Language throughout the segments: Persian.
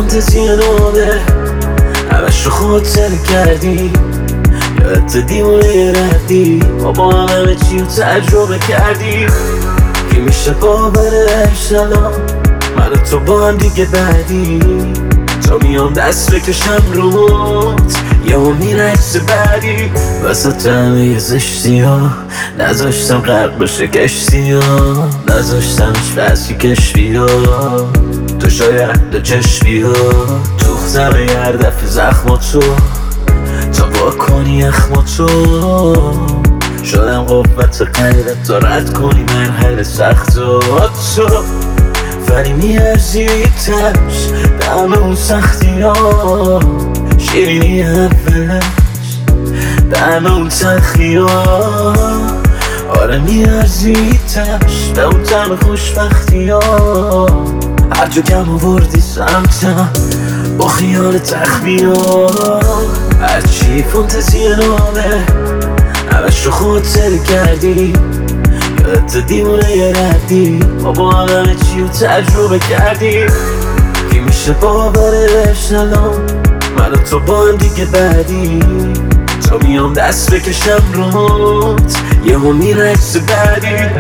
فانتزی نامه همش رو خاطر کردی، یادت دیوونه ردی ما با همه چی رو تجربه کردی. که میشه باورش الان من و تو با هم دیگه بعدی، تا میام دست بکشم روت یهو میره عکس بعدی. وسط همه زشتی ها نذاشتم غرق بشه کشتی ها، نذاشتمش بسی کشفی ها، تو شاید دو چشمی ها دوختم هر دفعه زخماتو تا با کنی اخماتو. شدم قوت غیرت تا رد کنی مرحله سختاتو، ولی میارزی تش به همه اون سختی ها، شیرینی اولش به همه اون تلخی ها. آره میارزی تش به اون طعم خوشبختی ها، هر جا کم آوردی سمتم با خیال تخمی ها. هرچی فانتزی نامه همش رو خاطر کردی، یادت دیوونه ردی ما با همه چی رو تجربه کردی. که میشه باورش الان من و تو با هم دیگه بعدی، تا میام دست بکشم روت یهو میره عکس بعدی.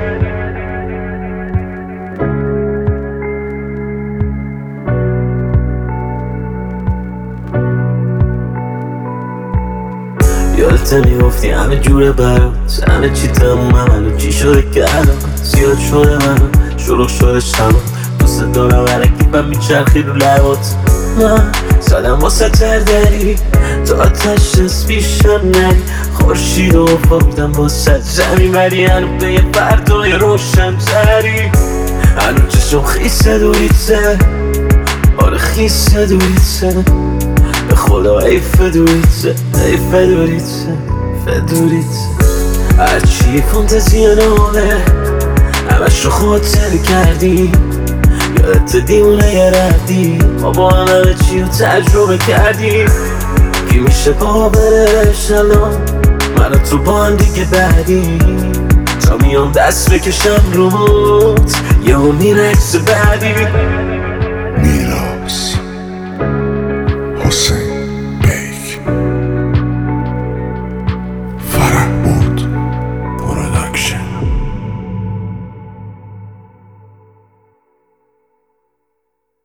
یادت میگفتی همه جوره برات، همه چی تمومه منو چی شده که الان زیاد شده منو شروع شده شما دوست دارم هرکی من میچرخی رو لبات. من زدم واسه تردری تا آتش دست پیشم نری، خورشید رو فاقدم واسه زمین ولی هنو به یه فردای روشن تری. هنو چشم خیسه دوریته، آره خیسه دوریته به خدا ای فدوریته، ای فدوریته فدوریته. هرچی فانتزی نامه همش رو خاطر کردی، یادت دیوونه ردی ما با همه چی رو تجربه کردی. که میشه باورش الان من و تو با هم دیگه بعدی، تا میام دست بکشم روت یهو میره عکس بعدی.